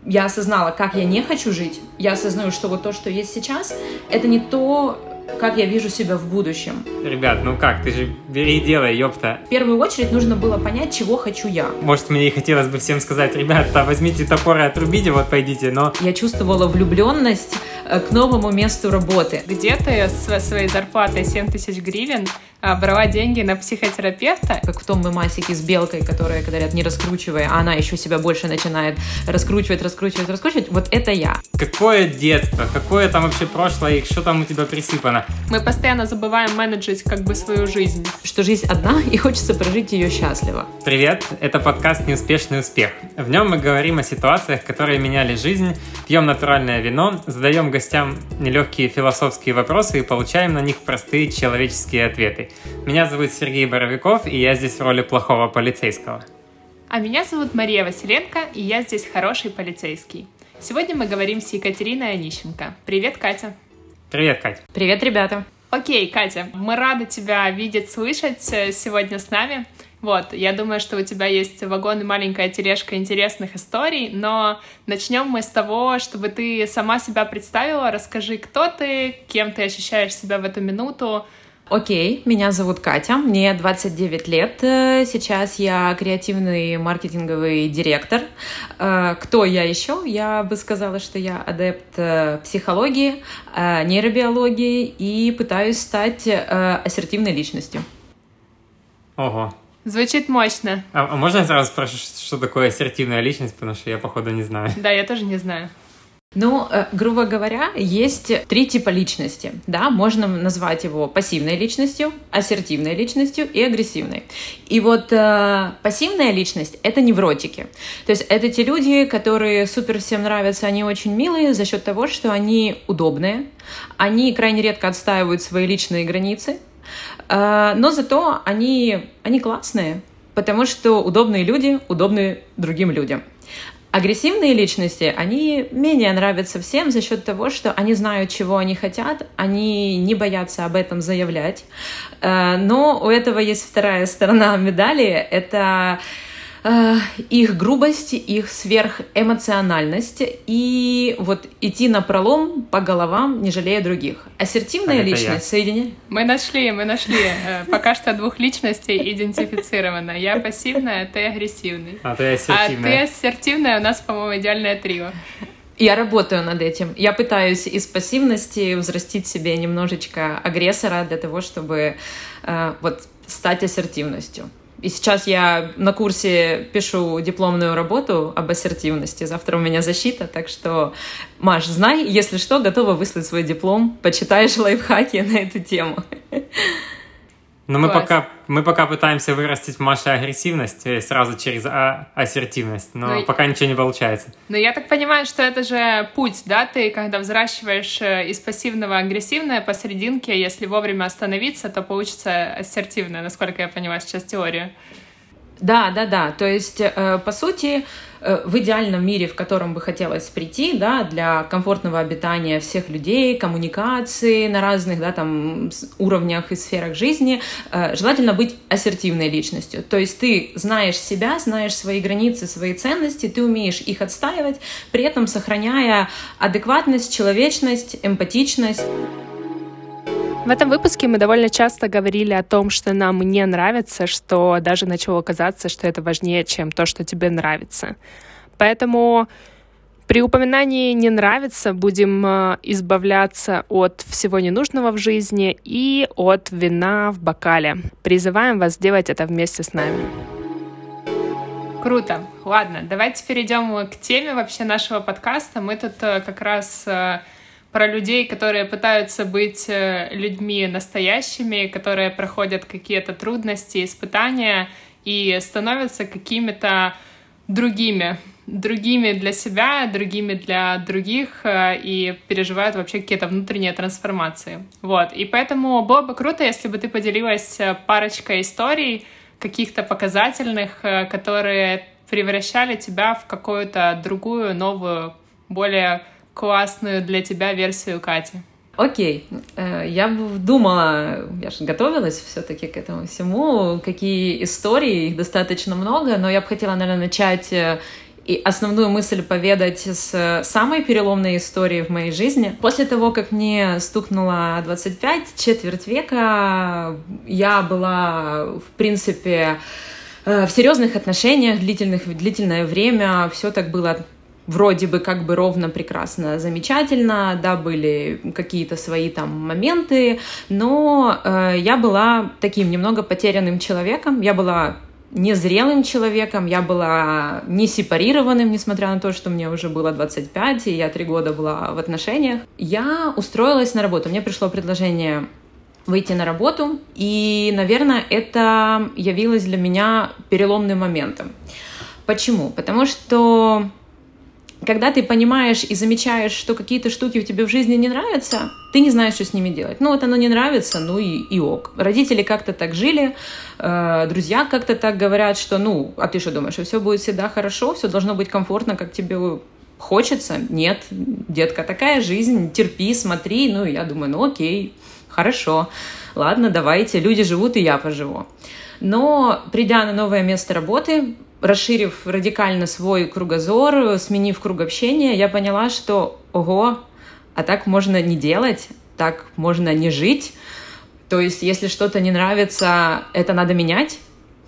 я осознала, как я не хочу жить, я осознаю, что вот то, что есть сейчас, это не то, как я вижу себя в будущем. Ребят, ну как, ты же бери и делай, ёпта. В первую очередь нужно было понять, чего хочу я. Может, мне и хотелось бы всем сказать: ребята, возьмите топор и отрубите, вот пойдите, но... Я чувствовала влюбленность к новому месту работы. Где ты со своей зарплатой 7000 гривен брала деньги на психотерапевта? Как в том мемасике с белкой, которая, говорят, не раскручивай, а она еще себя больше начинает раскручивать. Вот это я. Какое детство, какое там вообще прошлое и что там у тебя присыпано? Мы постоянно забываем менеджить как бы свою жизнь. Что жизнь одна, и хочется прожить ее счастливо. Привет, это подкаст «Неуспешный успех». В нем мы говорим о ситуациях, которые меняли жизнь, пьем натуральное вино, задаем гостям нелегкие философские вопросы и получаем на них простые человеческие ответы. Меня зовут Сергей Боровиков, и я здесь в роли плохого полицейского. А меня зовут Мария Василенко, и я здесь хороший полицейский. Сегодня мы говорим с Екатериной Онищенко. Привет, Катя. Привет, Катя. Привет, ребята. Окей, Катя, мы рады тебя видеть, слышать сегодня с нами. Вот, я думаю, что у тебя есть вагон и маленькая тележка интересных историй, но начнем мы с того, чтобы ты сама себя представила. Расскажи, кто ты, кем ты ощущаешь себя в эту минуту. Окей, меня зовут Катя, мне 29 лет, сейчас я креативный маркетинговый директор. Кто я еще? Я бы сказала, что я адепт психологии, нейробиологии и пытаюсь стать ассертивной личностью. Ого. Звучит мощно. А можно я сразу спрошу, что такое ассертивная личность, потому что я, походу, не знаю. Да, я тоже не знаю. Ну, грубо говоря, есть 3 типа личности, да, можно назвать его пассивной личностью, ассертивной личностью и агрессивной. И вот пассивная личность — это невротики, то есть это те люди, которые супер всем нравятся, они очень милые за счет того, что они удобные, они крайне редко отстаивают свои личные границы, но зато они классные, потому что удобные люди удобны другим людям. Агрессивные личности, они менее нравятся всем за счет того, что они знают, чего они хотят, они не боятся об этом заявлять. Но у этого есть вторая сторона медали — это их грубость, их сверхэмоциональность и вот идти напролом по головам, не жалея других. Ассертивная личность соединяет... Мы нашли. Пока что 2 личностей идентифицировано. Я пассивная, ты агрессивный. А ты ассертивная. А ты ассертивная, у нас, по-моему, идеальное трио. Я работаю над этим. Я пытаюсь из пассивности взрастить себе немножечко агрессора для того, чтобы вот стать ассертивностью. И сейчас я на курсе пишу дипломную работу об ассертивности. Завтра у меня защита, так что, Маш, знай, если что, готова выслать свой диплом, почитаешь лайфхаки на эту тему. Но мы пока пытаемся вырастить в Маше агрессивность сразу через ассертивность, но пока ничего не получается. Но я так понимаю, что это же путь, да? Ты, когда взращиваешь из пассивного агрессивное посерединке, если вовремя остановиться, то получится ассертивное, насколько я понимаю сейчас теорию. Да. То есть, по сути, в идеальном мире, в котором бы хотелось прийти, да, для комфортного обитания всех людей, коммуникации на разных, да, там, уровнях и сферах жизни, желательно быть ассертивной личностью. То есть ты знаешь себя, знаешь свои границы, свои ценности, ты умеешь их отстаивать, при этом сохраняя адекватность, человечность, эмпатичность. В этом выпуске мы довольно часто говорили о том, что нам не нравится, что даже начало казаться, что это важнее, чем то, что тебе нравится. Поэтому при упоминании «не нравится» будем избавляться от всего ненужного в жизни и от вина в бокале. Призываем вас сделать это вместе с нами. Круто. Ладно, давайте перейдем к теме вообще нашего подкаста. Мы тут как раз... про людей, которые пытаются быть людьми настоящими, которые проходят какие-то трудности, испытания и становятся какими-то другими для себя, другими для других и переживают вообще какие-то внутренние трансформации. Вот. И поэтому было бы круто, если бы ты поделилась парочкой историй каких-то показательных, которые превращали тебя в какую-то другую, новую, более классную для тебя версию Кати. Окей. Я думала, я же готовилась все-таки к этому всему, какие истории, их достаточно много, но я бы хотела, наверное, начать и основную мысль поведать с самой переломной истории в моей жизни. После того, как мне стукнуло 25, четверть века, я была, в принципе, в серьезных отношениях длительное время. Все так было вроде бы как бы ровно, прекрасно, замечательно, да, были какие-то свои там моменты, но я была таким немного потерянным человеком, я была незрелым человеком, я была не сепарированным, несмотря на то, что мне уже было 25, и я 3 года была в отношениях. Я устроилась на работу, мне пришло предложение выйти на работу, и, наверное, это явилось для меня переломным моментом. Почему? Потому что когда ты понимаешь и замечаешь, что какие-то штуки у тебя в жизни не нравятся, ты не знаешь, что с ними делать. Ну, вот оно не нравится, ну и ок. Родители как-то так жили, друзья как-то так говорят, что, ну, а ты что думаешь, что все будет всегда хорошо, все должно быть комфортно, как тебе хочется? Нет, детка, такая жизнь, терпи, смотри. Ну, и я думаю, ну окей, хорошо, ладно, давайте, люди живут, и я поживу. Но, придя на новое место работы, расширив радикально свой кругозор, сменив круг общения, я поняла, что ого, а так можно не делать, так можно не жить. То есть, если что-то не нравится, это надо менять?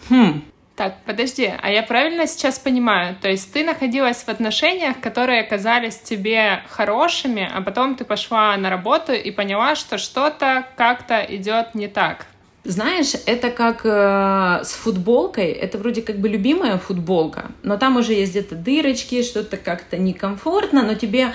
Так, подожди, а я правильно сейчас понимаю? То есть ты находилась в отношениях, которые казались тебе хорошими, а потом ты пошла на работу и поняла, что что-то как-то идет не так? Знаешь, это как с футболкой, это вроде как бы любимая футболка, но там уже есть где-то дырочки, что-то как-то некомфортно, но тебе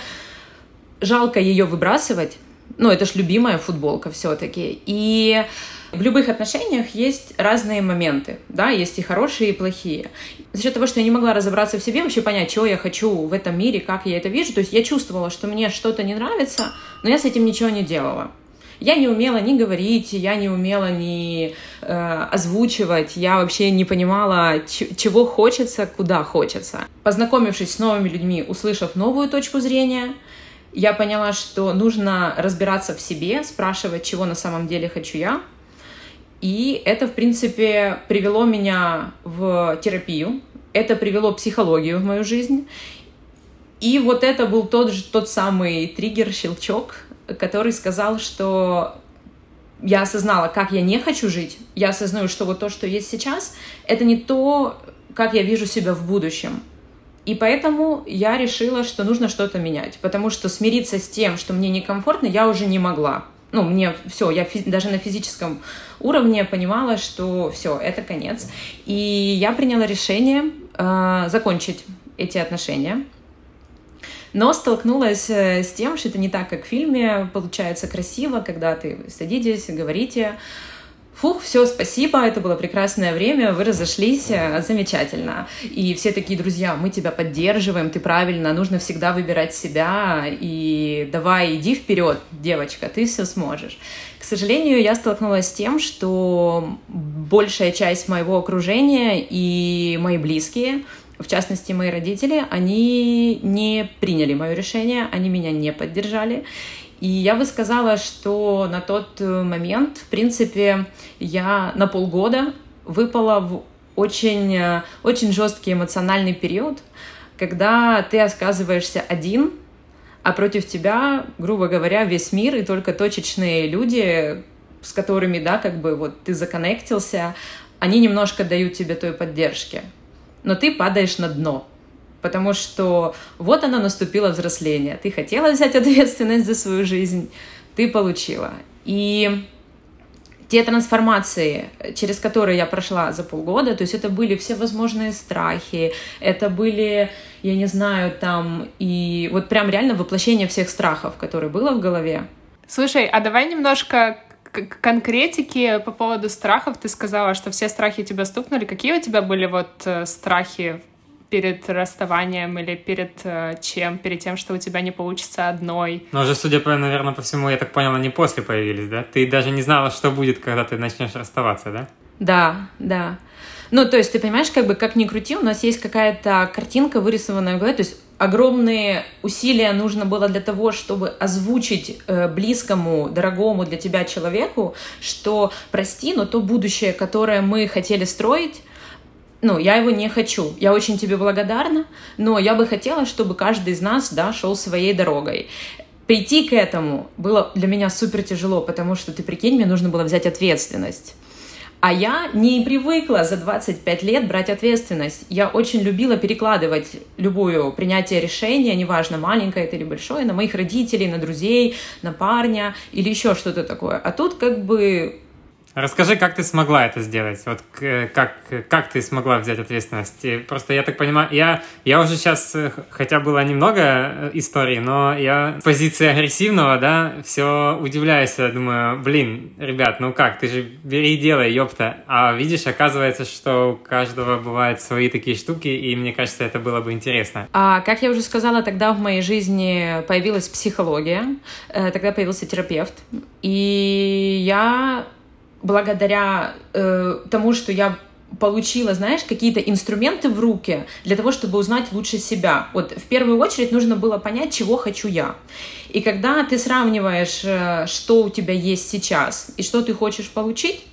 жалко ее выбрасывать. Ну, это ж любимая футболка все-таки. И в любых отношениях есть разные моменты, да, есть и хорошие, и плохие. За счет того, что я не могла разобраться в себе, вообще понять, чего я хочу в этом мире, как я это вижу, то есть я чувствовала, что мне что-то не нравится, но я с этим ничего не делала. Я не умела ни говорить, я не умела ни озвучивать, я вообще не понимала, чего хочется, куда хочется. Познакомившись с новыми людьми, услышав новую точку зрения, я поняла, что нужно разбираться в себе, спрашивать, чего на самом деле хочу я. И это, в принципе, привело меня в терапию, это привело психологию в мою жизнь. И вот это был тот самый триггер, щелчок, который сказал, что я осознала, как я не хочу жить, я осознаю, что вот то, что есть сейчас, это не то, как я вижу себя в будущем. И поэтому я решила, что нужно что-то менять, потому что смириться с тем, что мне некомфортно, я уже не могла. Ну, мне все, я даже на физическом уровне понимала, что все, это конец. И я приняла решение закончить эти отношения. Но столкнулась с тем, что это не так, как в фильме, получается красиво, когда ты садитесь, говорите, фух, все, спасибо, это было прекрасное время, вы разошлись, замечательно. И все такие, друзья, мы тебя поддерживаем, ты правильно, нужно всегда выбирать себя, и давай, иди вперед, девочка, ты все сможешь. К сожалению, я столкнулась с тем, что большая часть моего окружения и мои близкие, в частности, мои родители, они не приняли мое решение, они меня не поддержали. И я бы сказала, что на тот момент, в принципе, я на полгода выпала в очень, очень жесткий эмоциональный период, когда ты оказываешься один, а против тебя, грубо говоря, весь мир и только точечные люди, с которыми, да, как бы вот ты законнектился, они немножко дают тебе той поддержки. Но ты падаешь на дно, потому что вот оно наступило взросление. Ты хотела взять ответственность за свою жизнь, ты получила. И те трансформации, через которые я прошла за полгода, то есть это были все возможные страхи, это были, я не знаю, там, и вот прям реально воплощение всех страхов, которые было в голове. Слушай, а давай немножко конкретики по поводу страхов. Ты сказала, что все страхи тебя стукнули. Какие у тебя были вот страхи перед расставанием или перед чем? Перед тем, что у тебя не получится одной? Но уже, судя по, наверное, по всему, я так понял, они после появились, да? Ты даже не знала, что будет, когда ты начнешь расставаться, да? Да, да. Ну, то есть, ты понимаешь, как бы, как ни крути, у нас есть какая-то картинка, вырисованная в голове, то есть огромные усилия нужно было для того, чтобы озвучить близкому, дорогому для тебя человеку, что, прости, но то будущее, которое мы хотели строить, я его не хочу. Я очень тебе благодарна, но я бы хотела, чтобы каждый из нас, да, шел своей дорогой. Прийти к этому было для меня супер тяжело, потому что, ты прикинь, мне нужно было взять ответственность. А я не привыкла за 25 лет брать ответственность. Я очень любила перекладывать любое принятие решения, неважно, маленькое это или большое, на моих родителей, на друзей, на парня или еще что-то такое. А тут как бы... Расскажи, как ты смогла это сделать? Вот как ты смогла взять ответственность? Просто я так понимаю, я уже сейчас, хотя было немного историй, но я с позиции агрессивного, да, все удивляюсь, думаю, ребят, как, ты же бери и делай, ёпта. А видишь, оказывается, что у каждого бывают свои такие штуки, и мне кажется, это было бы интересно. Как я уже сказала, тогда в моей жизни появилась психология, тогда появился терапевт, и я... благодаря тому, что я получила, знаешь, какие-то инструменты в руки для того, чтобы узнать лучше себя. Вот в первую очередь нужно было понять, чего хочу я. И когда ты сравниваешь, что у тебя есть сейчас и что ты хочешь получить,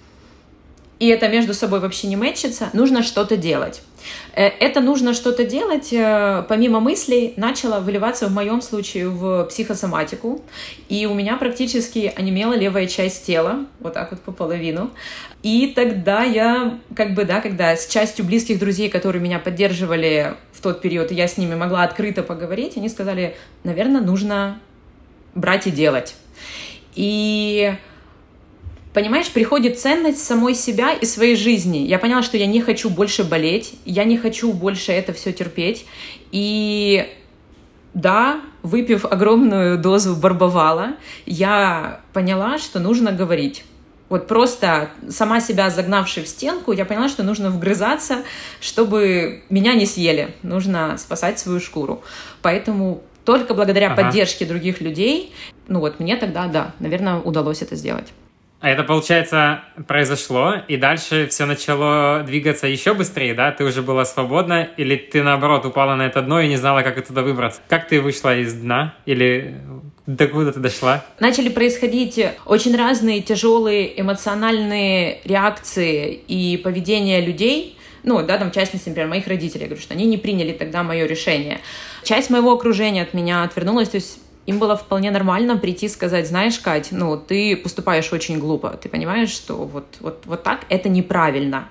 и это между собой вообще не мэчится, нужно что-то делать. Это нужно что-то делать, помимо мыслей, начало выливаться в моем случае в психосоматику, и у меня практически онемела левая часть тела, вот так вот по половину. И тогда я, когда с частью близких друзей, которые меня поддерживали в тот период, я с ними могла открыто поговорить, они сказали, наверное, нужно брать и делать. И... понимаешь, приходит ценность самой себя и своей жизни. Я поняла, что я не хочу больше болеть, я не хочу больше это все терпеть. И да, выпив огромную дозу барбовала, я поняла, что нужно говорить. Вот просто сама себя загнавши в стенку, я поняла, что нужно вгрызаться, чтобы меня не съели. Нужно спасать свою шкуру. Поэтому только благодаря поддержке других людей, мне тогда, да, наверное, удалось это сделать. А это, получается, произошло, и дальше все начало двигаться еще быстрее, да? Ты уже была свободна, или ты, наоборот, упала на это дно и не знала, как оттуда выбраться? Как ты вышла из дна, или докуда ты дошла? Начали происходить очень разные тяжелые эмоциональные реакции и поведение людей, в частности, например, моих родителей, я говорю, что они не приняли тогда мое решение. Часть моего окружения от меня отвернулась, то есть им было вполне нормально прийти и сказать, знаешь, Кать, ты поступаешь очень глупо, ты понимаешь, что вот так это неправильно.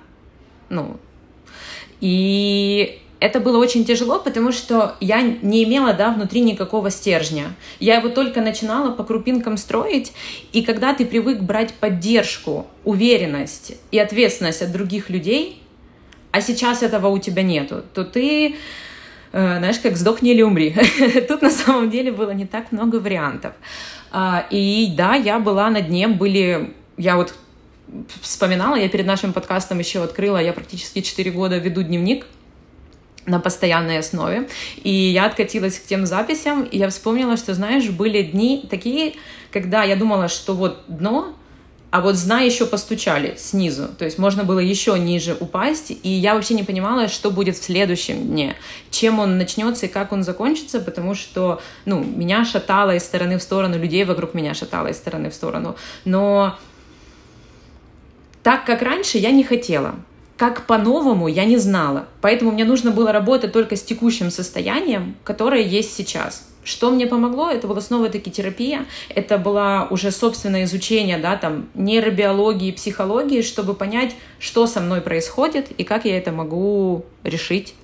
И это было очень тяжело, потому что я не имела, внутри никакого стержня. Я его только начинала по крупинкам строить, и когда ты привык брать поддержку, уверенность и ответственность от других людей, а сейчас этого у тебя нету, то ты... знаешь, как «сдохни или умри». Тут на самом деле было не так много вариантов. И да, я была на дне, я вот вспоминала, я перед нашим подкастом еще открыла, я практически 4 года веду дневник на постоянной основе, и я откатилась к тем записям, и я вспомнила, что, знаешь, были дни такие, когда я думала, что вот дно, а вот с дна еще постучали снизу, то есть можно было еще ниже упасть, и я вообще не понимала, что будет в следующем дне, чем он начнется и как он закончится, потому что, меня шатало из стороны в сторону, людей вокруг меня шатало из стороны в сторону, но так, как раньше, я не хотела. Как по-новому, я не знала. Поэтому мне нужно было работать только с текущим состоянием, которое есть сейчас. Что мне помогло? Это была снова-таки терапия. Это было уже собственное изучение, нейробиологии, психологии, чтобы понять, что со мной происходит и как я это могу решить.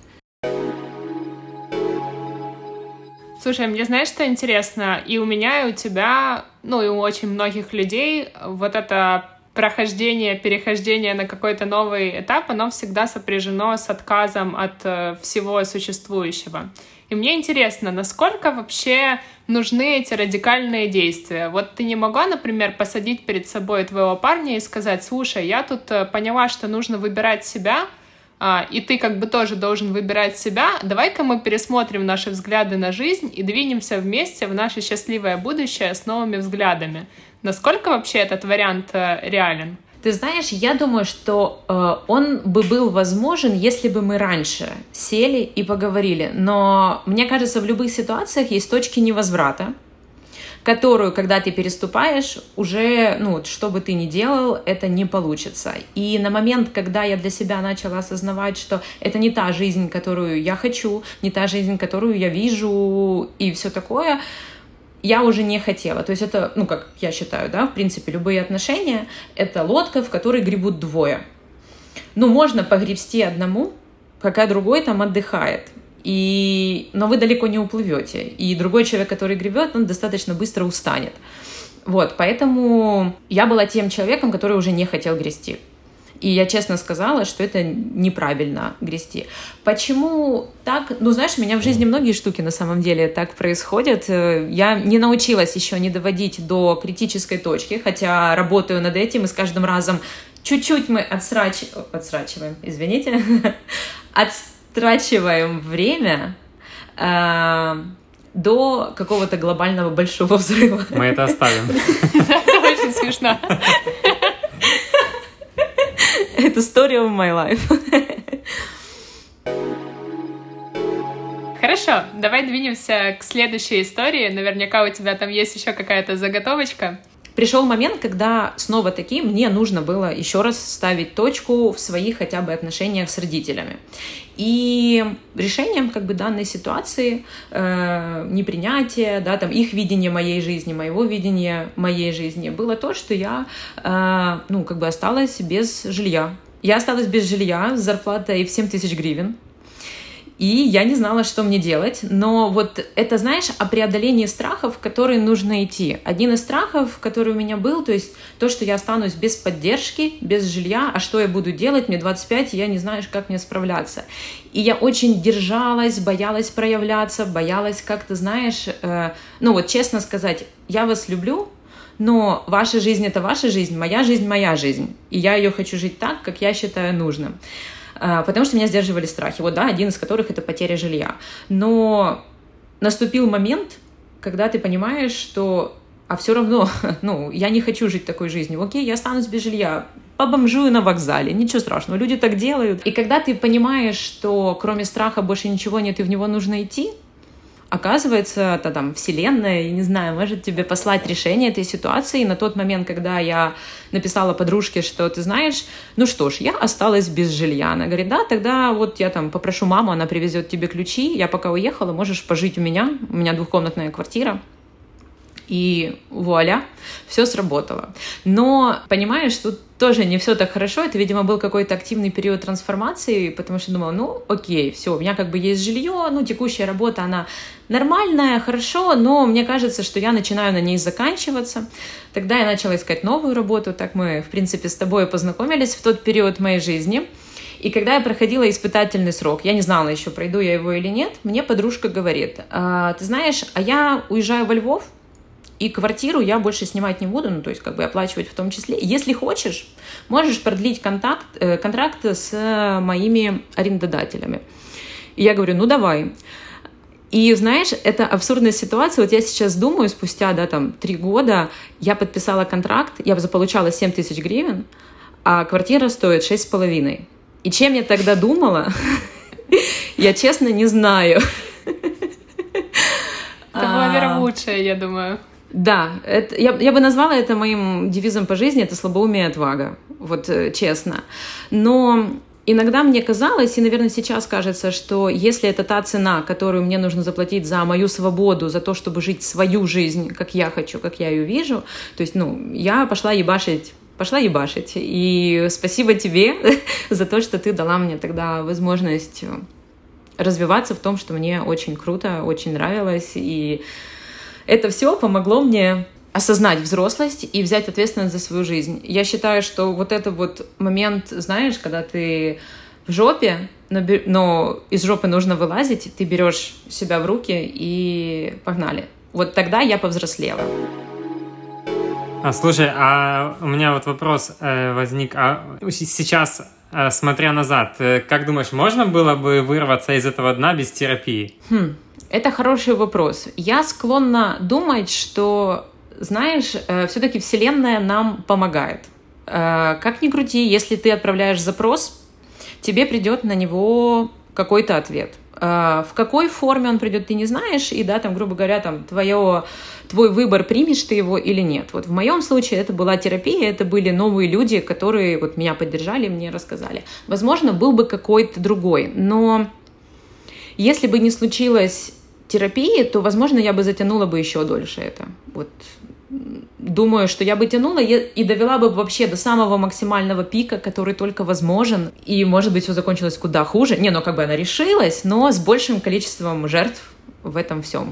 Слушай, мне знаешь, что интересно? И у меня, и у тебя, и у очень многих людей вот это перехождение на какой-то новый этап, оно всегда сопряжено с отказом от всего существующего. И мне интересно, насколько вообще нужны эти радикальные действия? Вот ты не могла, например, посадить перед собой твоего парня и сказать, слушай, я тут поняла, что нужно выбирать себя, и ты тоже должен выбирать себя, давай-ка мы пересмотрим наши взгляды на жизнь и двинемся вместе в наше счастливое будущее с новыми взглядами. Насколько вообще этот вариант реален? Ты знаешь, я думаю, что он бы был возможен, если бы мы раньше сели и поговорили. Но мне кажется, в любых ситуациях есть точки невозврата. которую, когда ты переступаешь, уже, что бы ты ни делал, это не получится. И на момент, когда я для себя начала осознавать, что это не та жизнь, которую я хочу, не та жизнь, которую я вижу и все такое, я уже не хотела. То есть это, как я считаю, в принципе, любые отношения — это лодка, в которой гребут двое. Можно погребсти одному, пока другой там отдыхает. Но вы далеко не уплывете. И другой человек, который гребет, он достаточно быстро устанет. Поэтому я была тем человеком, который уже не хотел грести. И я честно сказала, что это неправильно грести. Почему так? Знаешь, у меня в жизни многие штуки на самом деле так происходят. Я не научилась еще не доводить до критической точки, хотя работаю над этим, и с каждым разом чуть-чуть мы отсрачиваем, извините, отстрачиваем время до какого-то глобального большого взрыва. Мы это оставим. Это очень смешно. Это story of my life. Хорошо, давай двинемся к следующей истории. Наверняка у тебя там есть еще какая-то заготовочка. Пришел момент, когда снова-таки мне нужно было еще раз ставить точку в своих хотя бы отношениях с родителями. И решением данной ситуации, непринятия, их видение моей жизни, моего видения моей жизни было то, что я осталась без жилья. Я осталась без жилья с зарплатой в 7 тысяч гривен. И я не знала, что мне делать, но это, знаешь, о преодолении страхов, в которые нужно идти. Один из страхов, который у меня был, то есть то, что я останусь без поддержки, без жилья, а что я буду делать, мне 25, и я не знаю, как мне справляться. И я очень держалась, боялась проявляться, боялась как-то, знаешь, честно сказать, я вас люблю, но ваша жизнь — это ваша жизнь, моя жизнь, и я ее хочу жить так, как я считаю нужным. Потому что меня сдерживали страхи. Один из которых — это потеря жилья. Но наступил момент, когда ты понимаешь, что все равно, я не хочу жить такой жизнью. Окей, я останусь без жилья, побомжую на вокзале, ничего страшного, люди так делают. И когда ты понимаешь, что кроме страха больше ничего нет, и в него нужно идти, оказывается, вселенная, я не знаю, может тебе послать решение этой ситуации. И на тот момент, когда я написала подружке, что ты знаешь, я осталась без жилья. Она говорит, да, тогда я попрошу маму, она привезет тебе ключи, я пока уехала, можешь пожить у меня 2-комнатная квартира. И вуаля, все сработало. Но, понимаешь, тут тоже не все так хорошо. Это, видимо, был какой-то активный период трансформации, потому что думала, окей, все, у меня есть жилье, текущая работа, она нормальная, хорошо, но мне кажется, что я начинаю на ней заканчиваться. Тогда я начала искать новую работу, так мы, в принципе, с тобой познакомились в тот период моей жизни. И когда я проходила испытательный срок, я не знала еще, пройду я его или нет, мне подружка говорит, ты знаешь, я уезжаю во Львов, и квартиру я больше снимать не буду, оплачивать в том числе. Если хочешь, можешь продлить контракт с моими арендодателями. И я говорю, давай. И знаешь, это абсурдная ситуация. Я сейчас думаю, спустя 3 года я подписала контракт, я заполучала 7 тысяч гривен, а квартира стоит 6,5. И чем я тогда думала, я честно не знаю. Это была вера в лучшее, я думаю. Да, я бы назвала это моим девизом по жизни, это слабоумие и отвага, честно. Но иногда мне казалось, и, наверное, сейчас кажется, что если это та цена, которую мне нужно заплатить за мою свободу, за то, чтобы жить свою жизнь, как я хочу, как я ее вижу, то есть, я пошла ебашить. И спасибо тебе за то, что ты дала мне тогда возможность развиваться в том, что мне очень круто, очень нравилось, и это все помогло мне осознать взрослость и взять ответственность за свою жизнь. Я считаю, что это момент, знаешь, когда ты в жопе, но из жопы нужно вылазить, ты берешь себя в руки и погнали. Тогда я повзрослела. Слушай, у меня вопрос возник. Сейчас, смотря назад, как думаешь, можно было бы вырваться из этого дна без терапии? Это хороший вопрос. Я склонна думать, что, знаешь, все-таки Вселенная нам помогает. Как ни крути, если ты отправляешь запрос, тебе придет на него какой-то ответ. В какой форме он придет, ты не знаешь, и, да, там, грубо говоря, там, твой выбор, примешь ты его или нет. Вот в моем случае это была терапия, это были новые люди, которые вот меня поддержали, мне рассказали. Возможно, был бы какой-то другой, но если бы не случилось терапии, то, возможно, я бы затянула бы еще дольше это. Вот. Думаю, что я бы тянула и довела бы вообще до самого максимального пика, который только возможен. И, может быть, все закончилось куда хуже. Ну, как бы она решилась, но с большим количеством жертв в этом всем.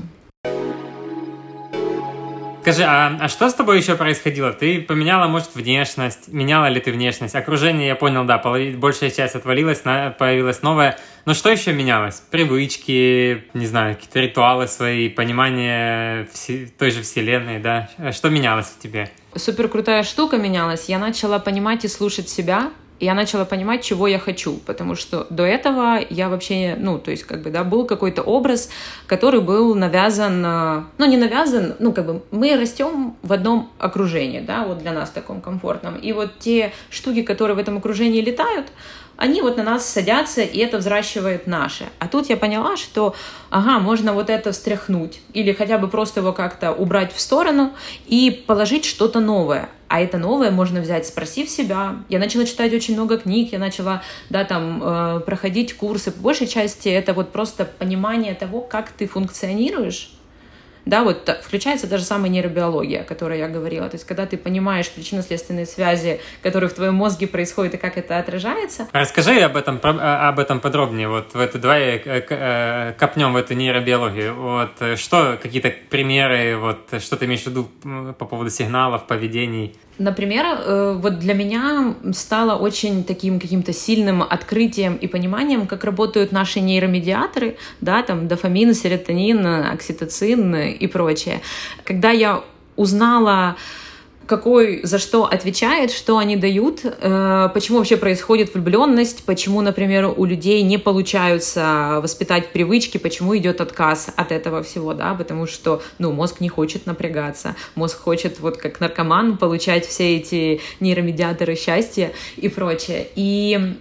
Скажи, а что с тобой еще происходило? Ты поменяла, может, внешность? Меняла ли ты внешность? Окружение, я понял, да, большая часть отвалилась, появилась новая. Но что еще менялось? Привычки, не знаю, какие-то ритуалы свои, понимание той же вселенной, да? Что менялось в тебе? Супер крутая штука менялась. Я начала понимать и слушать себя. Я начала понимать, чего я хочу, потому что до этого я вообще, то есть, как бы, да, был какой-то образ, который был навязан, не навязан, как бы, мы растем в одном окружении, да, вот для нас таком комфортном, и вот те штуки, которые в этом окружении летают, они вот на нас садятся, и это взращивает наше. А тут я поняла, что, можно вот это встряхнуть, или хотя бы просто его как-то убрать в сторону и положить что-то новое. А это новое можно взять, спросив себя. Я начала читать очень много книг, я начала, проходить курсы. По большей части это вот просто понимание того, как ты функционируешь. Да, вот включается даже самая нейробиология, о которой я говорила. То есть, когда ты понимаешь причинно-следственные связи, которые в твоем мозге происходят, и как это отражается. Расскажи об этом подробнее. Вот в это давай копнем в эту нейробиологию. Вот что, какие-то примеры, вот что ты имеешь в виду по поводу сигналов, поведений? Например, вот для меня стало очень таким каким-то сильным открытием и пониманием, как работают наши нейромедиаторы, да, там дофамин, серотонин, окситоцин и прочее. Когда я узнала, какой за что отвечает, что они дают, почему вообще происходит влюбленность, почему, например, у людей не получаются воспитать привычки, почему идет отказ от этого всего, да, потому что, мозг не хочет напрягаться, мозг хочет, вот как наркоман, получать все эти нейромедиаторы счастья и прочее. И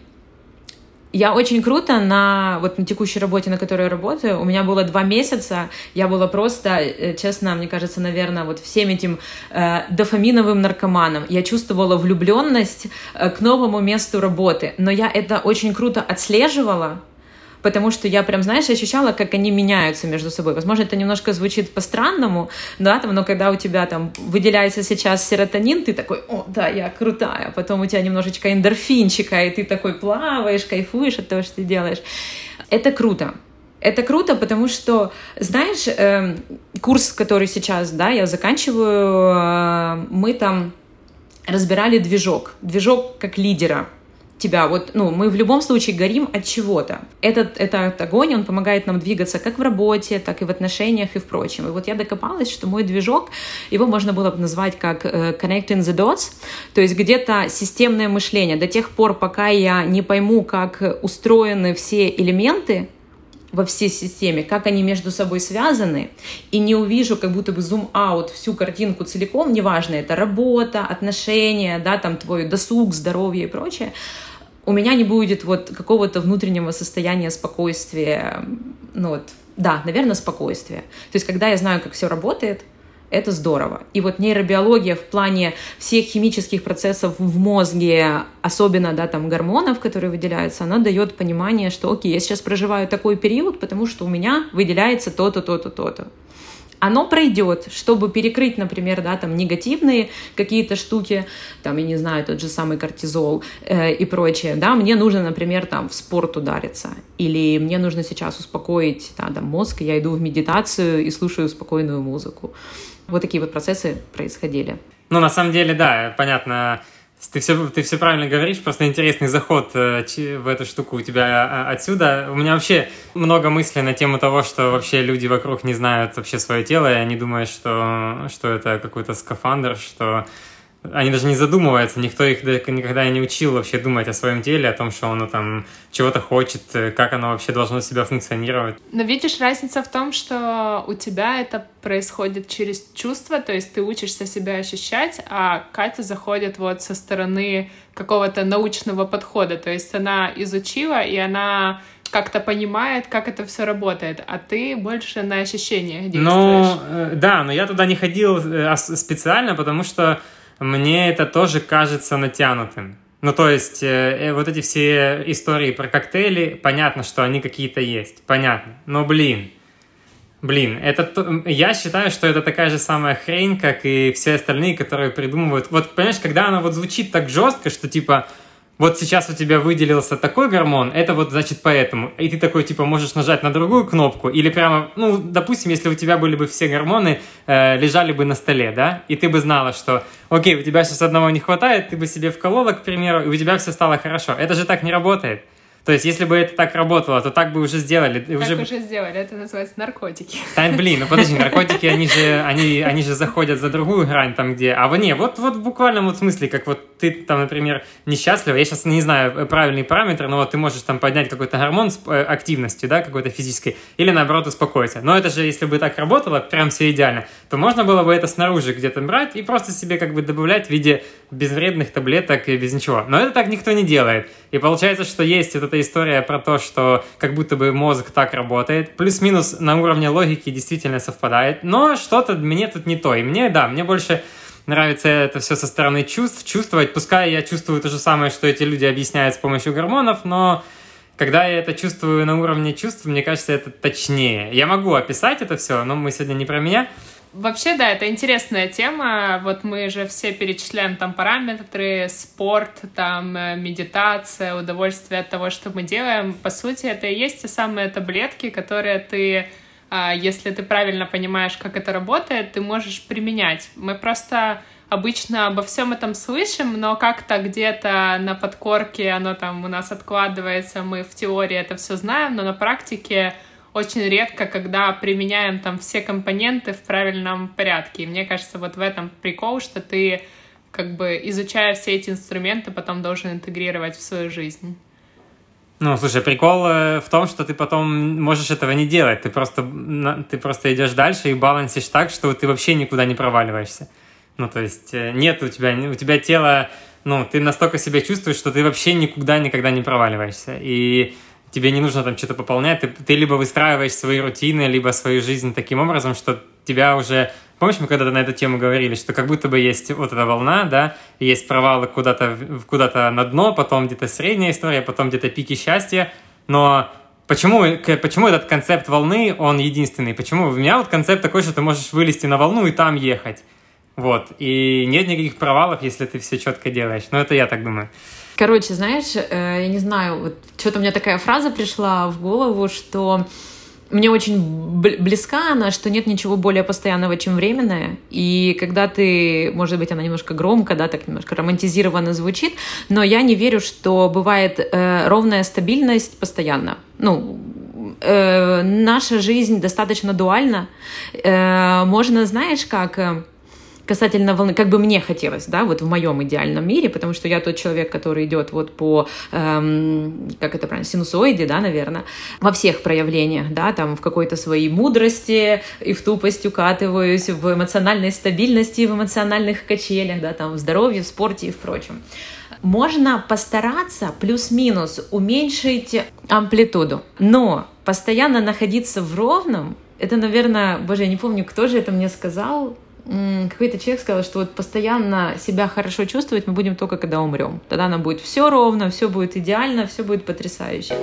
я очень круто на текущей работе, на которой я работаю, у меня было 2 месяца, я была просто, честно, мне кажется, наверное, вот всем этим дофаминовым наркоманом. Я чувствовала влюбленность к новому месту работы, но я это очень круто отслеживала, потому что я прям, знаешь, ощущала, как они меняются между собой. Возможно, это немножко звучит по-странному, да, но когда у тебя там выделяется сейчас серотонин, ты такой, да, я крутая, потом у тебя немножечко эндорфинчика, и ты такой плаваешь, кайфуешь от того, что ты делаешь. Это круто. Это круто, потому что, знаешь, курс, который сейчас, да, я заканчиваю, мы там разбирали движок как лидера тебя. Мы в любом случае горим от чего-то. Этот огонь, он помогает нам двигаться как в работе, так и в отношениях и в прочем. И вот я докопалась, что мой движок, его можно было бы назвать как connecting the dots, то есть где-то системное мышление. До тех пор, пока я не пойму, как устроены все элементы во всей системе, как они между собой связаны, и не увижу как будто бы зум-аут всю картинку целиком, неважно, это работа, отношения, да, там твой досуг, здоровье и прочее, у меня не будет какого-то внутреннего состояния спокойствия, наверное, спокойствия. То есть, когда я знаю, как все работает, это здорово. И нейробиология в плане всех химических процессов в мозге, особенно, да, там, гормонов, которые выделяются, она дает понимание, что, окей, я сейчас проживаю такой период, потому что у меня выделяется то-то, то-то, то-то. Оно пройдет, чтобы перекрыть, например, да, там, негативные какие-то штуки, там, я не знаю, тот же самый кортизол и прочее, да, мне нужно, например, там, в спорт удариться, или мне нужно сейчас успокоить, да, там, мозг, я иду в медитацию и слушаю спокойную музыку. Вот такие вот процессы происходили. На самом деле, да, понятно. Ты все правильно говоришь, просто интересный заход в эту штуку у тебя отсюда. У меня вообще много мыслей на тему того, что вообще люди вокруг не знают вообще свое тело, и они думают, что это какой-то скафандр, что они даже не задумываются, никто их никогда не учил вообще думать о своем теле, о том, что оно там чего-то хочет, как оно вообще должно себя функционировать. Но видишь, разница в том, что у тебя это происходит через чувства, то есть ты учишься себя ощущать, а Катя заходит со стороны какого-то научного подхода, то есть она изучила, и она как-то понимает, как это все работает, а ты больше на ощущениях действуешь. Ну, да, но я туда не ходил специально, потому что мне это тоже кажется натянутым. Ну, то есть, вот эти все истории про коктейли, понятно, что они какие-то есть, понятно. Но, блин, я считаю, что это такая же самая хрень, как и все остальные, которые придумывают. Вот, понимаешь, когда она вот звучит так жестко, что типа, вот сейчас у тебя выделился такой гормон, это вот значит поэтому. И ты такой, типа, можешь нажать на другую кнопку, или прямо, ну, допустим, если у тебя были бы все гормоны, лежали бы на столе, да, и ты бы знала, что, окей, у тебя сейчас одного не хватает, ты бы себе вколола, к примеру, и у тебя все стало хорошо. Это же так не работает. То есть, если бы это так работало, то так бы уже сделали. Уже сделали, это называется наркотики. Да, блин, ну подожди, наркотики, они же заходят за другую грань, там где... Вот в буквальном вот смысле, как вот ты там, например, несчастлива, я сейчас не знаю правильный параметр, но вот ты можешь там поднять какой-то гормон с активностью, да, какой-то физической, или наоборот успокоиться. Но это же, если бы так работало, прям все идеально, то можно было бы это снаружи где-то брать и просто себе как бы добавлять в виде безвредных таблеток и без ничего. Но это так никто не делает. И получается, что есть вот эта история про то, что как будто бы мозг так работает. Плюс-минус на уровне логики действительно совпадает. Но что-то мне тут не то. И мне больше нравится это все со стороны чувств, чувствовать. Пускай я чувствую то же самое, что эти люди объясняют с помощью гормонов, но когда я это чувствую на уровне чувств, мне кажется, это точнее. Я могу описать это все, но мы сегодня не про меня. Вообще, да, это интересная тема. Вот мы же все перечисляем там параметры, спорт, там медитация, удовольствие от того, что мы делаем. По сути, это и есть те самые таблетки, которые ты, если ты правильно понимаешь, как это работает, ты можешь применять. Мы просто обычно обо всем этом слышим, но как-то где-то на подкорке оно там у нас откладывается, мы в теории это все знаем, но на практике очень редко, когда применяем там все компоненты в правильном порядке. И мне кажется, вот в этом прикол, что ты, как бы, изучая все эти инструменты, потом должен интегрировать в свою жизнь. Ну, слушай, прикол в том, что ты потом можешь этого не делать. Ты просто идешь дальше и балансишь так, что ты вообще никуда не проваливаешься. Ну, то есть нет у тебя тело, ну, ты настолько себя чувствуешь, что ты вообще никуда никогда не проваливаешься. И тебе не нужно там что-то пополнять, ты либо выстраиваешь свои рутины, либо свою жизнь таким образом, что тебя уже... Помнишь, мы когда-то на эту тему говорили, что как будто бы есть вот эта волна, да, и есть провалы куда-то на дно, потом где-то средняя история, потом где-то пики счастья, но почему этот концепт волны, он единственный? Почему? У меня вот концепт такой, что ты можешь вылезти на волну и там ехать. Вот, и нет никаких провалов, если ты все четко делаешь. Но это я так думаю. Короче, знаешь, я не знаю, вот что-то у меня такая фраза пришла в голову, что мне очень близка она, что нет ничего более постоянного, чем временное. И когда ты, может быть, она немножко громко, да, так немножко романтизированно звучит, но я не верю, что бывает ровная стабильность постоянно. Ну, наша жизнь достаточно дуальна. Можно, знаешь, как... Касательно волны, как бы мне хотелось, да, вот в моем идеальном мире, потому что я тот человек, который идет вот по, как это правильно, синусоиде, да, наверное, во всех проявлениях, да, там в какой-то своей мудрости и в тупость укатываюсь, в эмоциональной стабильности, в эмоциональных качелях, да, там в здоровье, в спорте и в прочем. Можно постараться плюс-минус уменьшить амплитуду, но постоянно находиться в ровном, это, наверное, боже, я не помню, кто же это мне сказал. Какой-то человек сказал, что вот постоянно себя хорошо чувствовать мы будем только когда умрем. Тогда нам будет все ровно, все будет идеально, все будет потрясающе.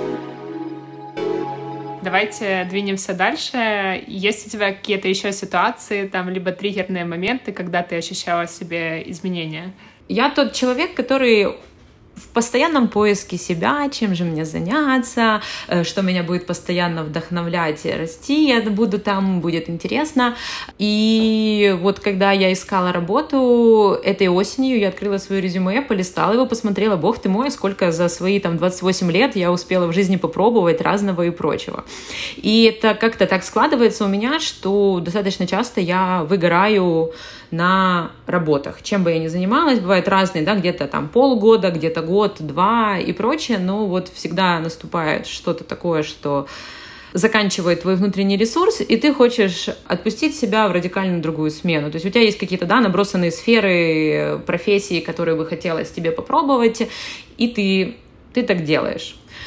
Давайте двинемся дальше. Есть у тебя какие-то еще ситуации, там, либо триггерные моменты, когда ты ощущала в себе изменения? Я тот человек, который в постоянном поиске себя, чем же мне заняться, что меня будет постоянно вдохновлять, расти, я буду там, будет интересно. И вот когда я искала работу этой осенью, я открыла свое резюме, полистала его, посмотрела, бог ты мой, сколько за свои там 28 лет я успела в жизни попробовать разного и прочего. И это как-то так складывается у меня, что достаточно часто я выгораю на работах. Чем бы я ни занималась, бывают разные, да, где-то там полгода, где-то год, два и прочее, но вот всегда наступает что-то такое, что заканчивает твой внутренний ресурс, и ты хочешь отпустить себя в радикально другую смену. То есть у тебя есть какие-то, да, набросанные сферы, профессии, которые бы хотелось тебе попробовать, и ты так делаешь.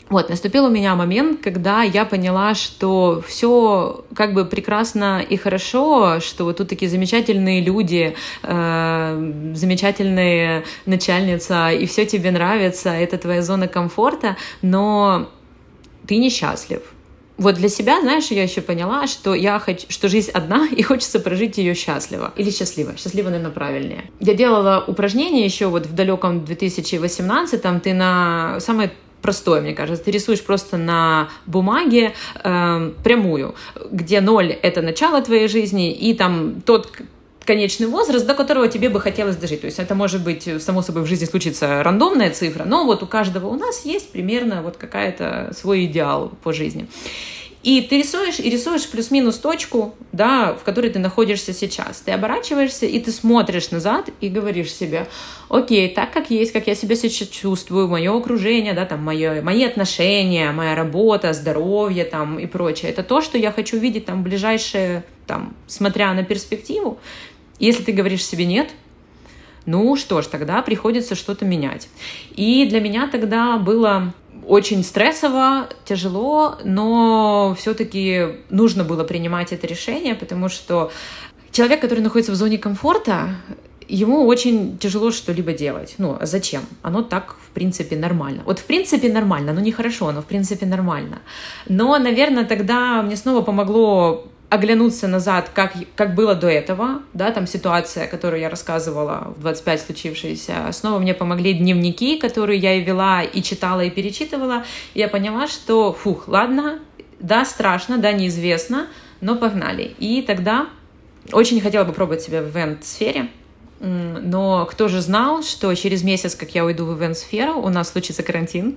Вот, наступил у меня момент, когда я поняла, что все как бы прекрасно и хорошо, что вот тут такие замечательные люди, замечательная начальница, и все тебе нравится, это твоя зона комфорта, но ты несчастлив. Вот для себя, знаешь, я еще поняла, что что жизнь одна, и хочется прожить ее счастливо. Или счастливо. Счастливо, наверное, правильнее. Я делала упражнение еще вот в далеком 2018-м, ты на самое простое, мне кажется. Ты рисуешь просто на бумаге прямую, где 0 — это начало твоей жизни, и там тот конечный возраст, до которого тебе бы хотелось дожить. То есть это может быть, само собой, в жизни случится рандомная цифра, но вот у каждого у нас есть примерно вот какая-то свой идеал по жизни. И ты рисуешь плюс-минус точку, да, в которой ты находишься сейчас. Ты оборачиваешься, и ты смотришь назад и говоришь себе: окей, так как есть, как я себя сейчас чувствую, мое окружение, да, там, мои отношения, моя работа, здоровье там, и прочее, это то, что я хочу видеть там, ближайшее, там, смотря на перспективу. Если ты говоришь себе «нет», ну что ж, тогда приходится что-то менять. И для меня тогда было очень стрессово, тяжело, но все-таки нужно было принимать это решение, потому что человек, который находится в зоне комфорта, ему очень тяжело что-либо делать. Ну, а зачем? Оно так, в принципе, нормально. Вот в принципе нормально, но нехорошо, но в принципе нормально. Но, наверное, тогда мне снова помогло оглянуться назад, как было до этого, да, там ситуация, которую я рассказывала в 25 случившаяся, снова мне помогли дневники, которые я и вела, и читала, и перечитывала, и я поняла, что, ладно, да, страшно, да, неизвестно, но погнали. И тогда очень хотела бы пробовать себя в ивент-сфере, но кто же знал, что через месяц, как я уйду в ивент-сферу, у нас случится карантин,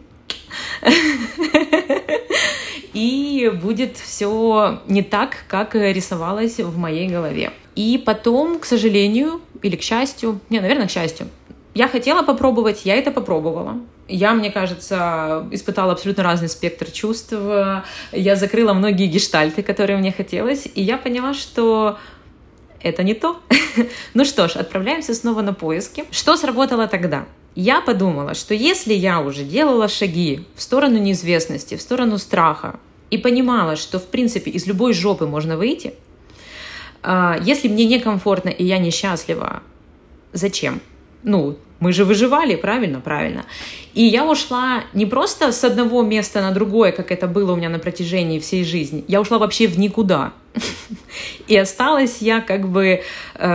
и будет все не так, как рисовалось в моей голове. И потом, к сожалению, или к счастью, наверное, к счастью, я хотела попробовать, я это попробовала. Я, мне кажется, испытала абсолютно разный спектр чувств. Я закрыла многие гештальты, которые мне хотелось, и я поняла, что это не то. Ну что ж, отправляемся снова на поиски. Что сработало тогда? Я подумала, что если я уже делала шаги в сторону неизвестности, в сторону страха, и понимала, что, в принципе, из любой жопы можно выйти, если мне некомфортно и я несчастлива, зачем? Ну, мы же выживали, правильно? Правильно. И я ушла не просто с одного места на другое, как это было у меня на протяжении всей жизни, я ушла вообще в никуда. И осталась я как бы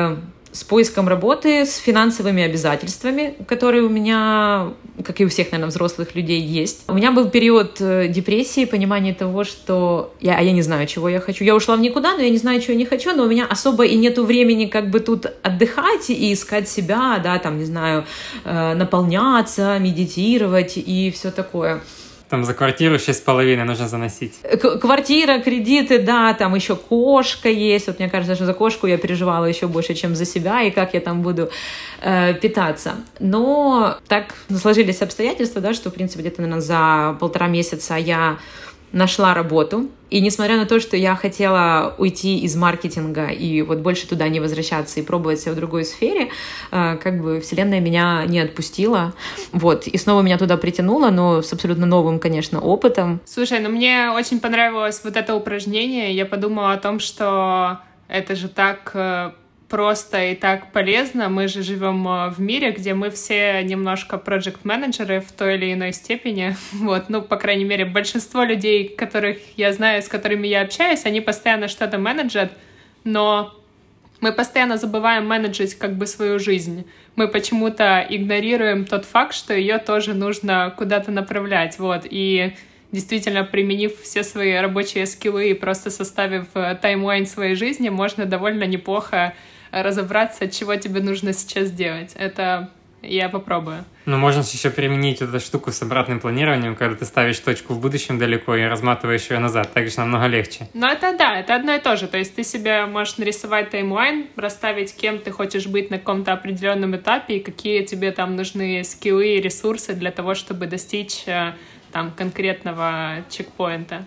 с поиском работы, с финансовыми обязательствами, которые у меня, как и у всех, наверное, взрослых людей, есть. У меня был период депрессии, понимания того, что я не знаю, чего я хочу. Я ушла в никуда, но я не знаю, чего я не хочу, но у меня особо и нету времени как бы тут отдыхать и искать себя, да, там, не знаю, наполняться, медитировать и все такое. Там за квартиру 6,5 нужно заносить. Квартира, кредиты, да, там еще кошка есть. Вот мне кажется, что за кошку я переживала еще больше, чем за себя, и как я там буду питаться. Но так сложились обстоятельства, да, что, в принципе, где-то, наверное, за 1,5 месяца я нашла работу. И несмотря на то, что я хотела уйти из маркетинга и вот больше туда не возвращаться и пробовать себя в другой сфере, как бы вселенная меня не отпустила. Вот. И снова меня туда притянуло, но с абсолютно новым, конечно, опытом. Слушай, ну мне очень понравилось вот это упражнение. Я подумала о том, что это же так просто и так полезно. Мы же живем в мире, где мы все немножко проект-менеджеры в той или иной степени. Вот, ну, по крайней мере, большинство людей, которых я знаю, с которыми я общаюсь, они постоянно что-то менеджат, но мы постоянно забываем менеджить как бы свою жизнь. Мы почему-то игнорируем тот факт, что ее тоже нужно куда-то направлять. Вот, и действительно, применив все свои рабочие скиллы и просто составив таймлайн своей жизни, можно довольно неплохо разобраться, чего тебе нужно сейчас делать. Это я попробую. Ну, можно еще применить эту штуку с обратным планированием, когда ты ставишь точку в будущем далеко и разматываешь ее назад. Так же намного легче. Ну, это да, это одно и то же. То есть ты себе можешь нарисовать таймлайн, расставить, кем ты хочешь быть на каком-то определенном этапе, и какие тебе там нужны скиллы и ресурсы для того, чтобы достичь там конкретного чекпоинта.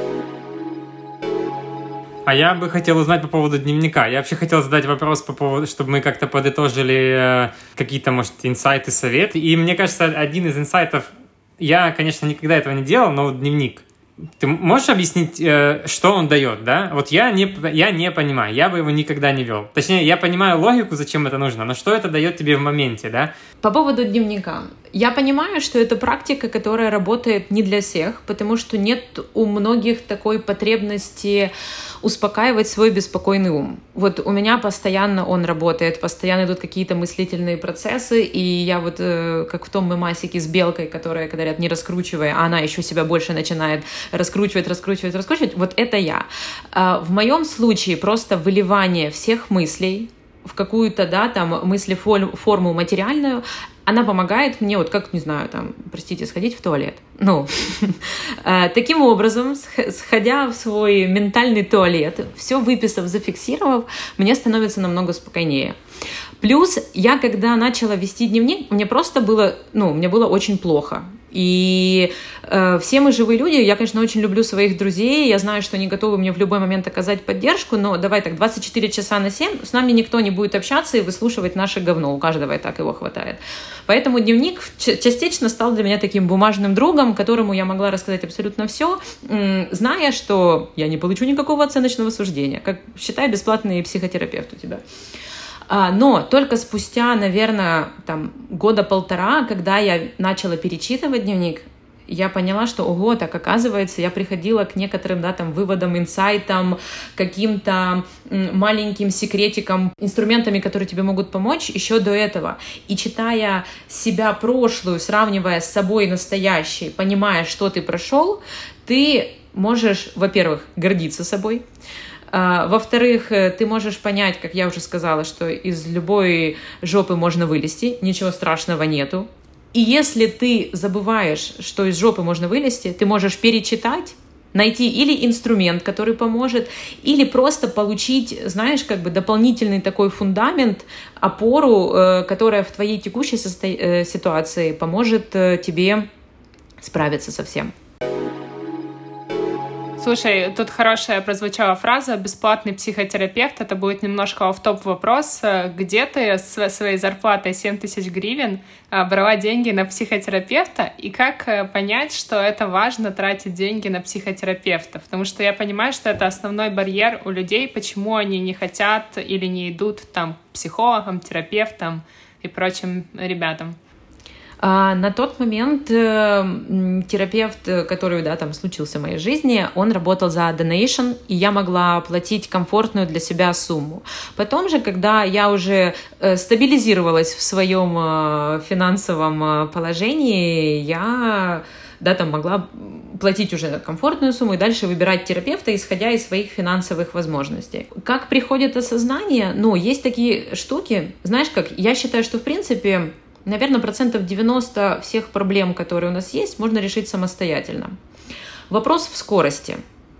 А я бы хотел узнать по поводу дневника. Я вообще хотел задать вопрос по поводу, чтобы мы как-то подытожили какие-то, может, инсайты, советы. И мне кажется, один из инсайтов я, конечно, никогда этого не делал, но вот дневник. Ты можешь объяснить, что он дает, да? Вот я не понимаю, я бы его никогда не вел. Точнее, я понимаю логику, зачем это нужно, но что это дает тебе в моменте, да? По поводу дневника. Я понимаю, что это практика, которая работает не для всех, потому что нет у многих такой потребности успокаивать свой беспокойный ум. Вот у меня постоянно он работает, постоянно идут какие-то мыслительные процессы, и я вот, как в том мемасике с белкой, которая, когда говорят, не раскручивая, а она еще себя больше начинает раскручивать, вот это я. В моем случае просто выливание всех мыслей в какую-то, да, там, мыслеформу материальную, она помогает мне, вот как, не знаю, там, простите, сходить в туалет. Ну, таким образом, сходя в свой ментальный туалет, все выписав, зафиксировав, мне становится намного спокойнее. Плюс я, когда начала вести дневник, мне было очень плохо. И все мы живые люди, я, конечно, очень люблю своих друзей, я знаю, что они готовы мне в любой момент оказать поддержку, но давай так, 24 часа на 7 с нами никто не будет общаться и выслушивать наше говно, у каждого и так его хватает. Поэтому дневник частично стал для меня таким бумажным другом, которому я могла рассказать абсолютно все, зная, что я не получу никакого оценочного суждения, как, считай, бесплатный психотерапевт у тебя. Но только спустя, наверное, там, 1-1.5 года, когда я начала перечитывать дневник, я поняла, что, ого, так оказывается, я приходила к некоторым, да, там, выводам, инсайтам, каким-то маленьким секретикам, инструментами, которые тебе могут помочь еще до этого. И читая себя прошлую, сравнивая с собой настоящей, понимая, что ты прошел, ты можешь, во-первых, гордиться собой. Во-вторых, ты можешь понять, как я уже сказала, что из любой жопы можно вылезти, ничего страшного нету. И если ты забываешь, что из жопы можно вылезти, ты можешь перечитать, найти или инструмент, который поможет, или просто получить, знаешь, как бы дополнительный такой фундамент, опору, которая в твоей текущей ситуации поможет тебе справиться со всем. Слушай, тут хорошая прозвучала фраза «бесплатный психотерапевт». Это будет немножко офф-топ вопрос. Где ты со своей зарплатой 7000 гривен брала деньги на психотерапевта? И как понять, что это важно тратить деньги на психотерапевта? Потому что я понимаю, что это основной барьер у людей, почему они не хотят или не идут там, к психологам, терапевтам и прочим ребятам. На тот момент терапевт, который, да, там случился в моей жизни, он работал за donation, и я могла платить комфортную для себя сумму. Потом же, когда я уже стабилизировалась в своем финансовом положении, я, да, там могла платить уже комфортную сумму и дальше выбирать терапевта, исходя из своих финансовых возможностей. Как приходит осознание? Ну, есть такие штуки, знаешь как, я считаю, что в принципе, наверное, 90% всех проблем, которые у нас есть, можно решить самостоятельно. Вопрос в скорости.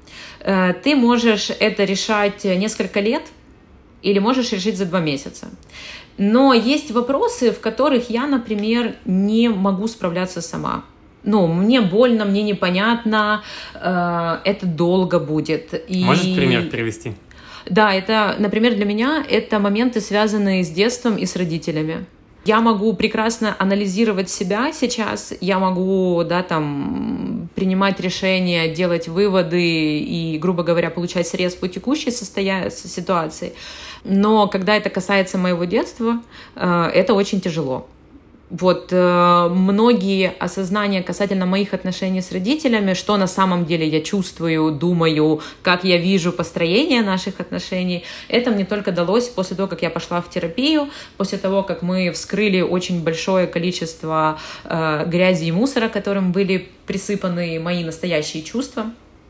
Ты можешь это решать несколько лет или можешь решить за 2 месяца. Но есть вопросы, в которых я, например, не могу справляться сама. Ну, мне больно, мне непонятно, это долго будет. Можешь пример привести? Да, это, например, для меня это моменты, связанные с детством и с родителями. Я могу прекрасно анализировать себя сейчас, я могу, да, там, принимать решения, делать выводы и, грубо говоря, получать срез по текущей ситуации. Но когда это касается моего детства, это очень тяжело. Вот многие осознания касательно моих отношений с родителями, что на самом деле я чувствую, думаю, как я вижу построение наших отношений, это мне только далось после того, как я пошла в терапию, после того, как мы вскрыли очень большое количество грязи и мусора, которым были присыпаны мои настоящие чувства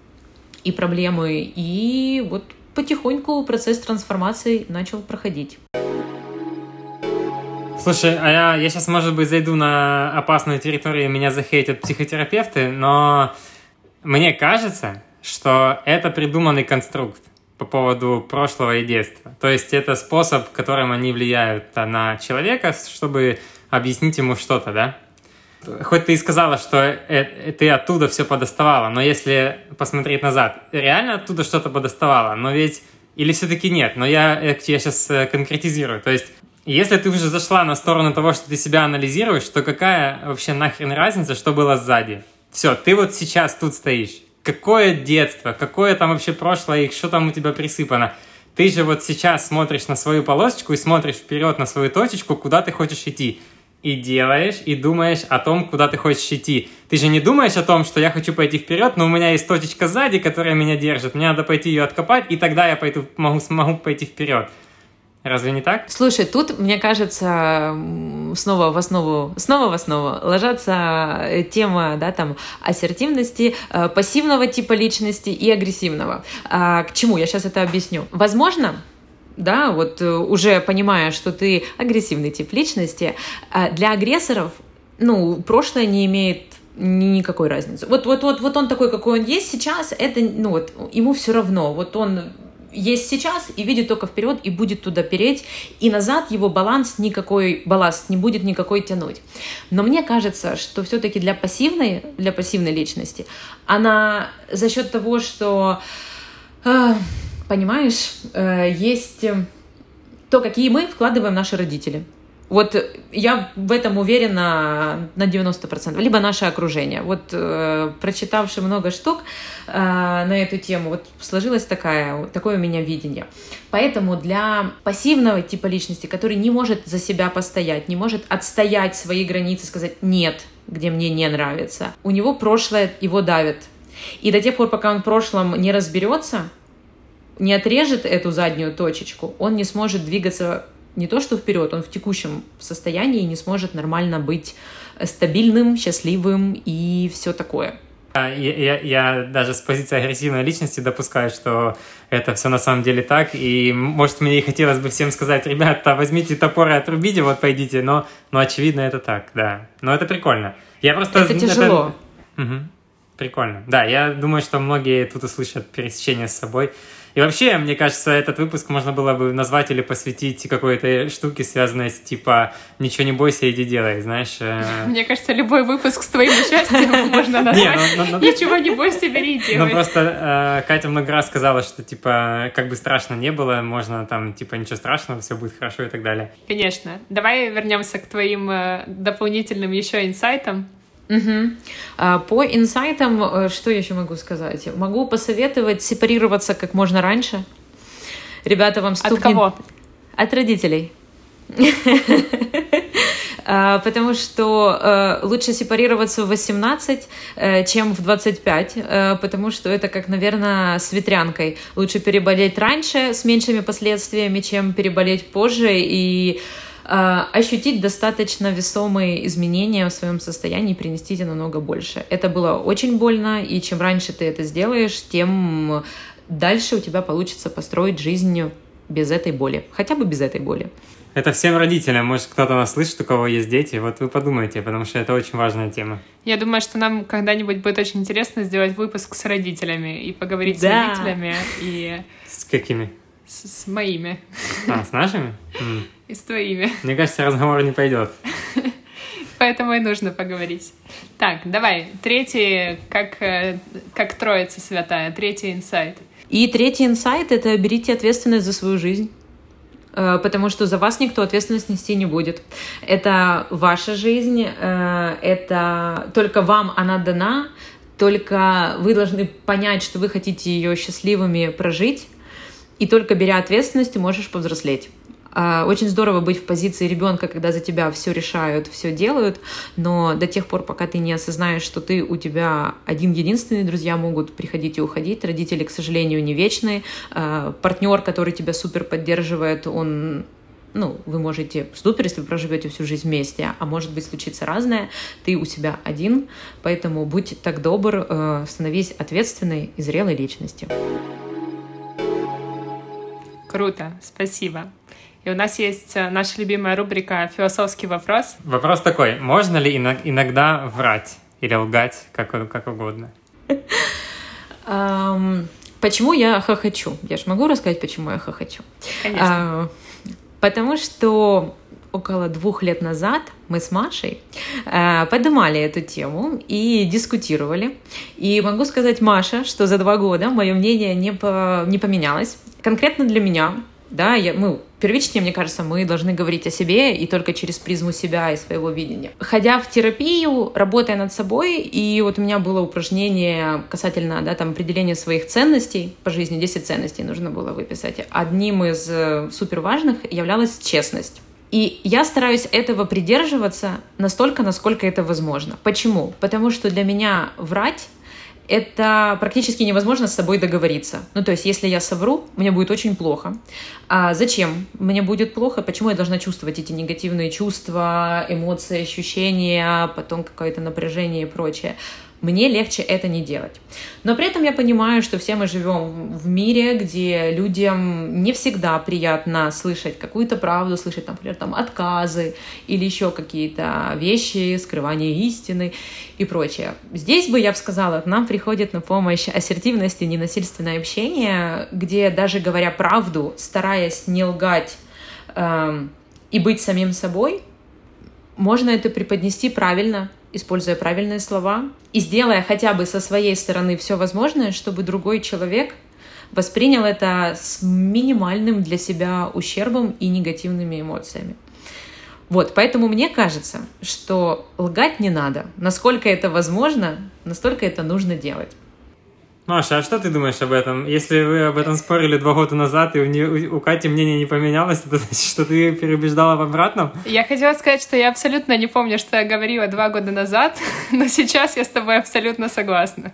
и проблемы, и вот потихоньку процесс трансформации начал проходить. Слушай, а я сейчас, может быть, зайду на опасную территорию, меня захейтят психотерапевты, но мне кажется, что это придуманный конструкт по поводу прошлого и детства. То есть это способ, которым они влияют на человека, чтобы объяснить ему что-то, да? Хоть ты и сказала, что ты оттуда все подоставала, но если посмотреть назад, реально оттуда что-то подоставала, но ведь... Или все-таки нет, но я сейчас конкретизирую. То есть Если ты уже зашла на сторону того, что ты себя анализируешь, то какая вообще нахрен разница, что было сзади? Все, ты вот сейчас тут стоишь. Какое детство, какое там вообще прошлое, и что там у тебя присыпано? Ты же вот сейчас смотришь на свою полосочку и смотришь вперед на свою точечку, куда ты хочешь идти. И делаешь, и думаешь о том, куда ты хочешь идти. Ты же не думаешь о том, что я хочу пойти вперед, но у меня есть точечка сзади, которая меня держит. Мне надо пойти ее откопать, и тогда я смогу пойти вперед. Разве не так? Слушай, тут, мне кажется, снова в основу ложится тема, да, там, ассертивности, пассивного типа личности и агрессивного. К чему? Я сейчас это объясню. Возможно, да, вот уже понимая, что ты агрессивный тип личности, для агрессоров, прошлое не имеет никакой разницы. Вот он такой, какой он есть сейчас, это, ему все равно. Вот он есть сейчас и видит только вперед и будет туда переть, и назад его балласт не будет никакой тянуть. Но мне кажется, что все-таки для пассивной личности она за счет того, что, понимаешь, есть то, какие мы вкладываем наши родители. Вот я в этом уверена на 90%. Либо наше окружение. Вот прочитавши много штук на эту тему, вот сложилось такое у меня видение. Поэтому для пассивного типа личности, который не может за себя постоять, не может отстоять свои границы, сказать «нет», где мне не нравится, у него прошлое его давит. И до тех пор, пока он в прошлом не разберется, не отрежет эту заднюю точечку, он не сможет двигаться не то что вперед, он в текущем состоянии не сможет нормально быть стабильным, счастливым и все такое. Я даже с позиции агрессивной личности допускаю, что это все на самом деле так, и, может, мне и хотелось бы всем сказать: ребята, возьмите топор и отрубите, вот пойдите, но очевидно, это так, да. Но это прикольно. Это тяжело. Угу. Прикольно. Да, я думаю, что многие тут услышат пересечение с собой. И вообще, мне кажется, этот выпуск можно было бы назвать или посвятить какой-то штуке, связанной с типа «ничего не бойся, иди делай», знаешь. Мне кажется, любой выпуск с твоим участием можно назвать «ничего не бойся, бери и делай». Ну просто Катя много раз сказала, что типа как бы страшно не было, можно там типа ничего страшного, все будет хорошо и так далее. Конечно. Давай вернемся к твоим дополнительным еще инсайтам. Угу. По инсайтам, что я еще могу сказать? Могу посоветовать сепарироваться как можно раньше. Ребята, вам стукнет... От кого? От родителей. Потому что лучше сепарироваться в 18, чем в 25, потому что это как, наверное, с ветрянкой. Лучше переболеть раньше с меньшими последствиями, чем переболеть позже и ощутить достаточно весомые изменения в своем состоянии и принести тебе намного больше. Это было очень больно, и чем раньше ты это сделаешь, тем дальше у тебя получится построить жизнь без этой боли. Хотя бы без этой боли. Это всем родителям. Может, кто-то нас слышит, у кого есть дети. Вот вы подумайте, потому что это очень важная тема. Я думаю, что нам когда-нибудь будет очень интересно сделать выпуск с родителями и поговорить с родителями. И... С какими? С моими. С нашими? И с твоими. Мне кажется, разговор не пойдет. Поэтому и нужно поговорить. Так, давай, третий, как Троица Святая, третий инсайт. И третий инсайт — это берите ответственность за свою жизнь. Потому что за вас никто ответственность нести не будет. Это ваша жизнь, это только вам она дана, только вы должны понять, что вы хотите ее счастливыми прожить, и только беря ответственность, ты можешь повзрослеть. Очень здорово быть в позиции ребенка, когда за тебя все решают, все делают, но до тех пор, пока ты не осознаешь, что у тебя один-единственный, друзья могут приходить и уходить, родители, к сожалению, не вечные, партнер, который тебя супер поддерживает, он... вы можете супер, если вы проживете всю жизнь вместе, а может быть случится разное, ты у себя один, поэтому будь так добр, становись ответственной и зрелой личностью. Круто, спасибо. И у нас есть наша любимая рубрика «Философский вопрос». Вопрос такой: можно ли иногда врать или лгать, как угодно? Почему я хохочу? Я же могу рассказать, почему я хохочу? Конечно. Потому что около 2 лет назад мы с Машей поднимали эту тему и дискутировали. И могу сказать, Маша, что за 2 года мое мнение не поменялось. Конкретно для меня, да, мы первичнее, мне кажется, мы должны говорить о себе и только через призму себя и своего видения. Ходя в терапию, работая над собой, и вот у меня было упражнение касательно, да, там, определения своих ценностей по жизни, 10 ценностей нужно было выписать. Одним из суперважных являлась честность. И я стараюсь этого придерживаться настолько, насколько это возможно. Почему? Потому что для меня врать — это практически невозможно с собой договориться. Ну, то есть, если я совру, мне будет очень плохо. А зачем мне будет плохо? Почему я должна чувствовать эти негативные чувства, эмоции, ощущения, потом какое-то напряжение и прочее? Мне легче это не делать. Но при этом я понимаю, что все мы живем в мире, где людям не всегда приятно слышать какую-то правду, слышать, например, там, отказы или еще какие-то вещи, скрывание истины и прочее. Здесь бы, я бы сказала, нам приходит на помощь ассертивность и ненасильственное общение, где даже говоря правду, стараясь не лгать и быть самим собой, можно это преподнести правильно, используя правильные слова и сделая хотя бы со своей стороны все возможное, чтобы другой человек воспринял это с минимальным для себя ущербом и негативными эмоциями. Вот, поэтому мне кажется, что лгать не надо. Насколько это возможно, настолько это нужно делать. Маша, а что ты думаешь об этом? Если вы об этом спорили 2 года назад, и у Кати мнение не поменялось, это значит, что ты переубеждала в обратном? Я хотела сказать, что я абсолютно не помню, что я говорила 2 года назад, но сейчас я с тобой абсолютно согласна.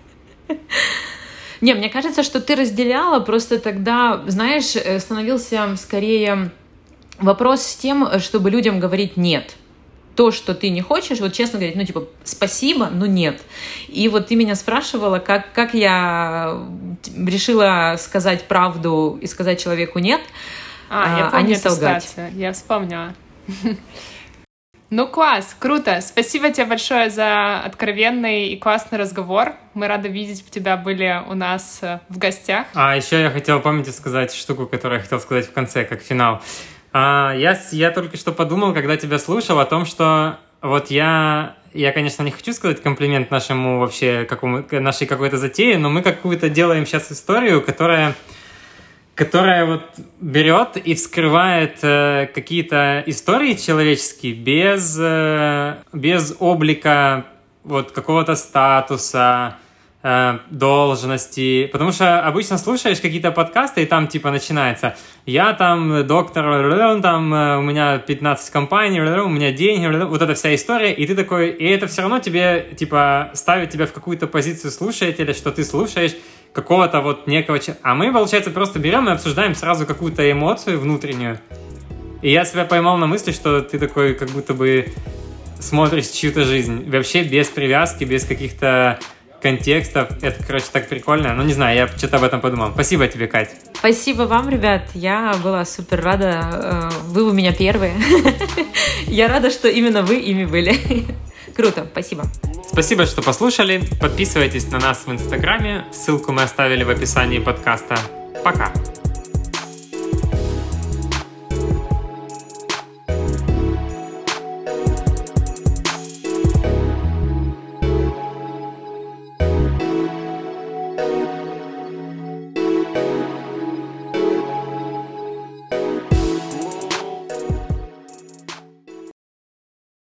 Не, мне кажется, что ты разделяла, просто тогда, знаешь, становился скорее вопрос с тем, чтобы людям говорить «нет». То, что ты не хочешь, вот честно говорить, ну, типа, спасибо, но нет. И вот ты меня спрашивала, как я решила сказать правду и сказать человеку нет, я помню не эту солгать. ситуацию, я вспомнила. Ну, класс, круто. Спасибо тебе большое за откровенный и классный разговор. Мы рады видеть, тебя были у нас в гостях. А еще я хотел, помните, сказать штуку, которую я хотел сказать в конце, как финал. Я только что подумал, когда тебя слушал, о том, что вот я, конечно, не хочу сказать комплимент нашему вообще, нашей какой-то затее, но мы какую-то делаем сейчас историю, которая вот берет и вскрывает какие-то истории человеческие без облика вот какого-то статуса, должности, потому что обычно слушаешь какие-то подкасты, и там типа начинается: я там доктор, там у меня 15 компаний, у меня деньги, вот эта вся история, и ты такой, и это все равно тебе типа ставит тебя в какую-то позицию слушателя, что ты слушаешь какого-то вот некого человека. А мы, получается, просто берем и обсуждаем сразу какую-то эмоцию внутреннюю. И я себя поймал на мысли, что ты такой как будто бы смотришь чью-то жизнь, вообще без привязки, без каких-то контекстов. Это, короче, так прикольно. Ну, не знаю, я что-то об этом подумал. Спасибо тебе, Кать. Спасибо вам, ребят. Я была супер рада. Вы у меня первые. Я рада, что именно вы ими были. Круто, спасибо. Спасибо, что послушали. Подписывайтесь на нас в Инстаграме. Ссылку мы оставили в описании подкаста. Пока.